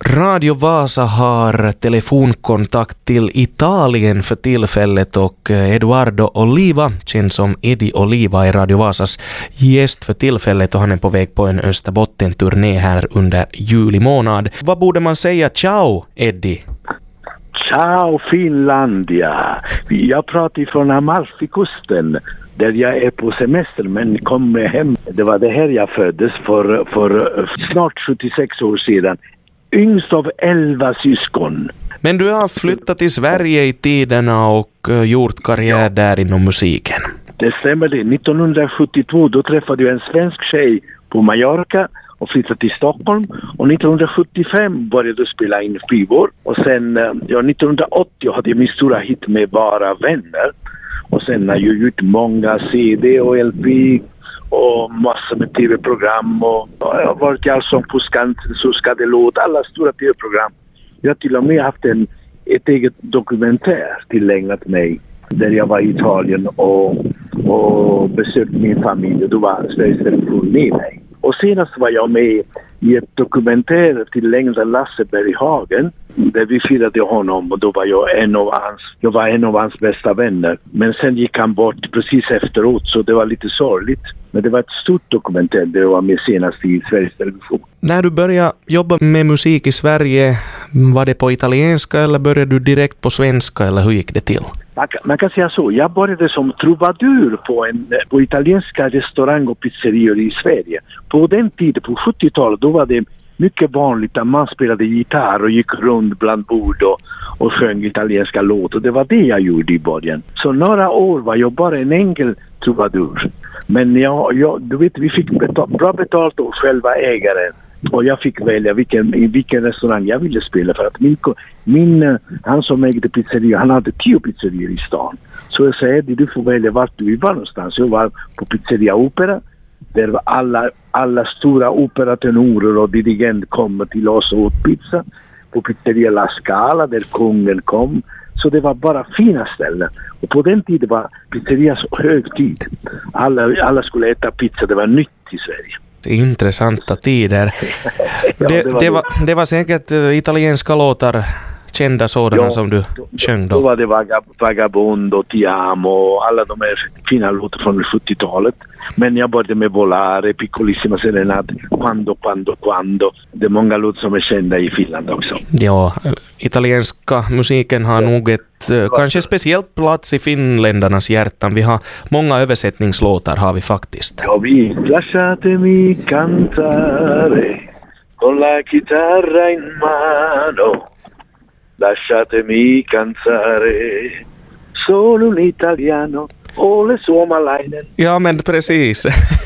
Radio Vasa har telefonkontakt till Italien för tillfället och Eduardo Oliva, känd som Eddie Oliva, är Radio Vasas gäst för tillfället och han är på väg på en Österbotten-turné här under juli månad. Vad borde man säga? Ciao, Eddie! Ciao Finlandia! Jag pratar från Amalfikusten där jag är på semester men kommer hem. Det var det här jag föddes för snart 76 år sedan. Yngst av 11 syskon. Men du har flyttat till Sverige i tiderna och gjort karriär där inom musiken. Det stämmer det. 1972 då träffade jag en svensk tjej på Mallorca och flyttade till Stockholm. Och 1975 började jag spela in skivor. Och sen 1980 hade jag min stora hit med Bara vänner. Och sen har jag gjort många CD och LP och massor med tv-program och jag har varit i Allsång på Skansen, Så ska det låta, alla stora tv-program. Jag har till och med haft ett eget dokumentär tillägnat mig där jag var i Italien och besökte min familj och då var Sveriges Television med mig. Och senast var jag med i ett dokumentär tillägnat Lasse Berghagen där vi firade honom och då var jag en av hans bästa vänner. Men sen gick han bort precis efteråt så det var lite sorgligt. Men det var ett stort dokumentär där jag var med senast i Sveriges Television. När du började jobba med musik i Sverige, var det på italienska eller började du direkt på svenska eller hur gick det till? Man kan säga så. Jag började som trubadur på italienska restaurang och pizzerior i Sverige. På den tiden, på 70-talet, då var det mycket vanligt att man spelade gitarr och gick runt bland bord och sjöng italienska låtar. Det var det jag gjorde i början. Så några år var jag bara en enkel trubadur. Men du vet, vi fick bra betalt och själva ägaren. Och jag fick välja vilken restaurang jag ville spela för att han som ägde pizzeria, han hade 10 pizzerior i stan. Så jag sa, Eddie, du får välja vart du vill vara någonstans. Jag var på Pizzeria Opera, där var alla stora operatenorer och dirigent kom till oss och åt pizza. På Pizzeria La Scala, där kungen kom. Så det var bara fina ställen. Och på den tiden var pizzerias högtid. Alla skulle äta pizza, det var nytt i Sverige. Intressanta tider. Det var säkert italienska låtar, kända sådana som du sjöng då. Då var det Vagabondo, Ti amo och alla de här fina låtar från 70-talet. Men jag började med Volare, Piccolissima Serenade, Quando. Det är många låtar som är kända i Finland också. Ja, italienska musiken har nog ett kanske speciellt plats i finländarnas hjärtan. Vi har många översättningslåtar har vi faktiskt. Ja, vi lasciatemi cantare con la chitarra in mano. Lasciatemi cantare solo un italiano. Ole Suomalainen. Ja, men precis.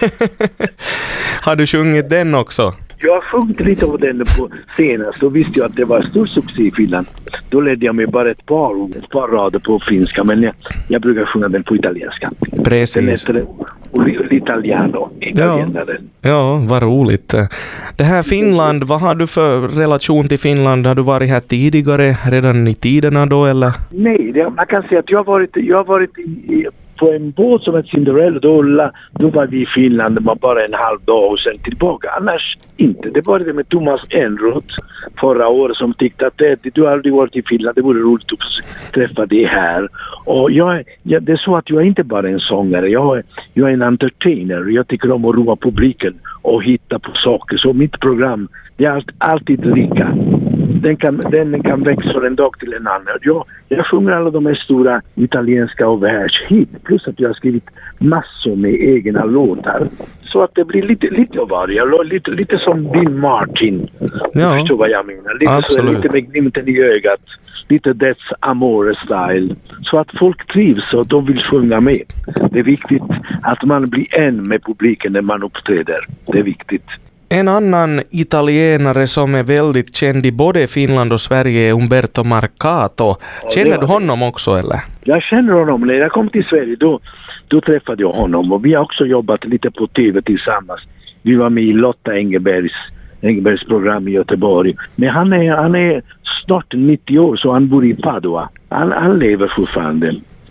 Har du sjungit den också? Jag har sjungit lite av den på senast. Då visste jag att det var stor succé i Finland. Då ledde jag mig bara ett par rader på finska. Men jag brukar sjunga den på italienska. Precis. Den heter Italiano. Ja, vad roligt. Det här Finland, vad har du för relation till Finland? Har du varit här tidigare, redan i tiderna då eller? Nej, man kan säga att jag har varit på en båt som heter Cinderella. Då var vi i Finland, det var bara en halv dag och sen tillbaka. Annars inte. Det var det med Thomas Enroth förra året som tyckte att du har aldrig varit i Finland, det vore roligt att träffa dig här. Och det är så att jag är inte bara en sångare, jag är en entertainer. Jag tycker om att roa publiken och hitta på saker. Så mitt program, det är alltid lika. Den kan växa från en dag till en annan. Jag sjunger alla de här stora italienska och världshit. Plus att jag har skrivit massor med egna låtar. Så att det blir lite av varje. Lite som Dean Martin. Ja, du förstår vad jag menar. Lite med glimten i ögat. Lite That's Amore-style. Så att folk trivs och de vill sjunga med. Det är viktigt att man blir en med publiken när man uppträder. Det är viktigt. En annan italienare som är väldigt känd i både Finland och Sverige är Umberto Marcato. Känner du honom också eller? Jag känner honom. När jag kom till Sverige då träffade jag honom. Och vi har också jobbat lite på tv tillsammans. Vi var med i Lotta Engbergs program i Göteborg. Men han är snart 90 år så han bor i Padua. Han lever fortfarande.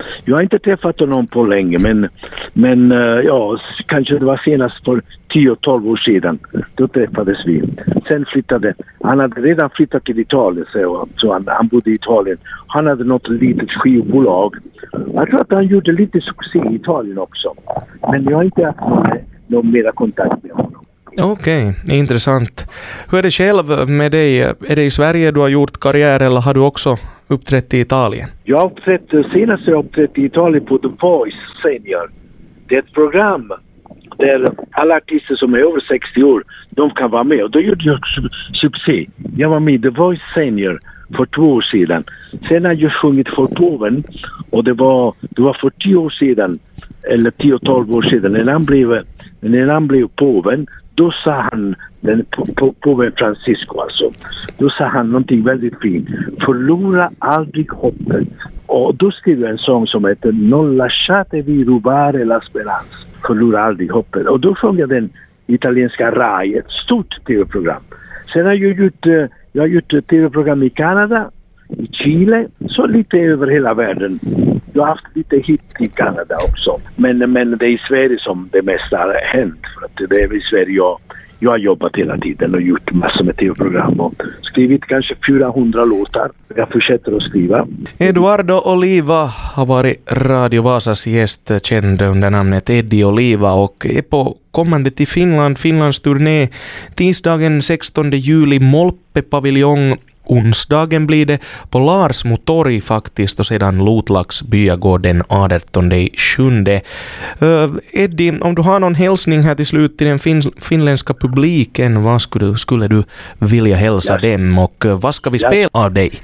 Jag har inte träffat honom på länge, men ja, kanske det var senast för 10-12 år sedan. Då träffades vi. Sen han hade redan flyttat till Italien, så han bodde i Italien. Han hade något litet skivbolag. Jag tror att han gjorde lite succé i Italien också. Men jag har inte haft någon mera kontakt med honom. Okej, intressant. Hur är det själv med dig? Är det i Sverige du har gjort karriär eller har du också uppträtt i Italien? Senast jag uppträtt i Italien på The Voice Senior. Det är ett program där alla artister som är över 60 år, de kan vara med. Och då gjorde jag succé. Jag var med i The Voice Senior för 2 år sedan. Sen har jag sjungit för påven, och det var för 10 år sedan, eller 10-12 år sedan, när han blev påven. Då sa han, påven Francisco alltså, då sa han någonting väldigt fint. Förlora aldrig hoppet. Och då skrev jag en sång som heter Non lasciatevi rubare la speranza. Förlora aldrig hoppet. Och då sjöng jag den italienska RAI, ett stort tv-program. Sen har jag gjort tv-program i Kanada, i Chile, så lite över hela världen. Jag har haft lite hit i Kanada också. Men det är i Sverige som det mesta har hänt. För att det är i Sverige jag har jobbat hela tiden och gjort massor med tv-program och skrivit kanske 400 låtar. Jag fortsätter att skriva. Eduardo Oliva har varit Radio Vasas gäst, känd under namnet Eddie Oliva, och är på kommande till Finlands turné tisdagen 16 juli Molpe paviljong. Onsdagen blir det på Larsmo torg faktiskt, och sedan Lotlax byagård den 18/7. Eddie, om du har någon hälsning här till slut till den finländska publiken, vad skulle du vilja hälsa dem, och vad ska vi spela av dig?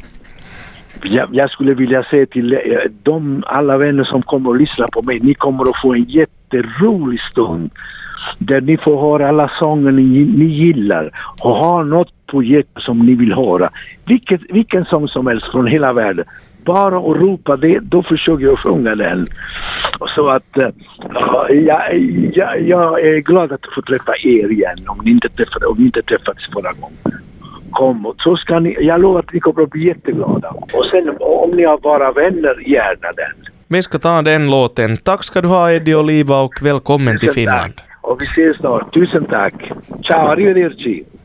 Jag skulle vilja säga till alla vänner som kommer att lyssna på mig, ni kommer att få en jätterolig stund där ni får höra alla sånger ni gillar och ha något på hjärtat som ni vill höra. Vilken sång som helst från hela världen. Bara att ropa det, då försöker jag sjunga den. Så att jag är glad att få träffa er igen om ni inte träffats förra gången. Kom, och så ska ni, jag lovar att ni kommer att bli jätteglada. Och sen om ni har bara vänner, gärna den. Vi ska ta den låten. Tack ska du ha, Eddie Oliva, och välkommen till Finland. Och vi ses snart. Tusen tack. Ciao, arrivederci.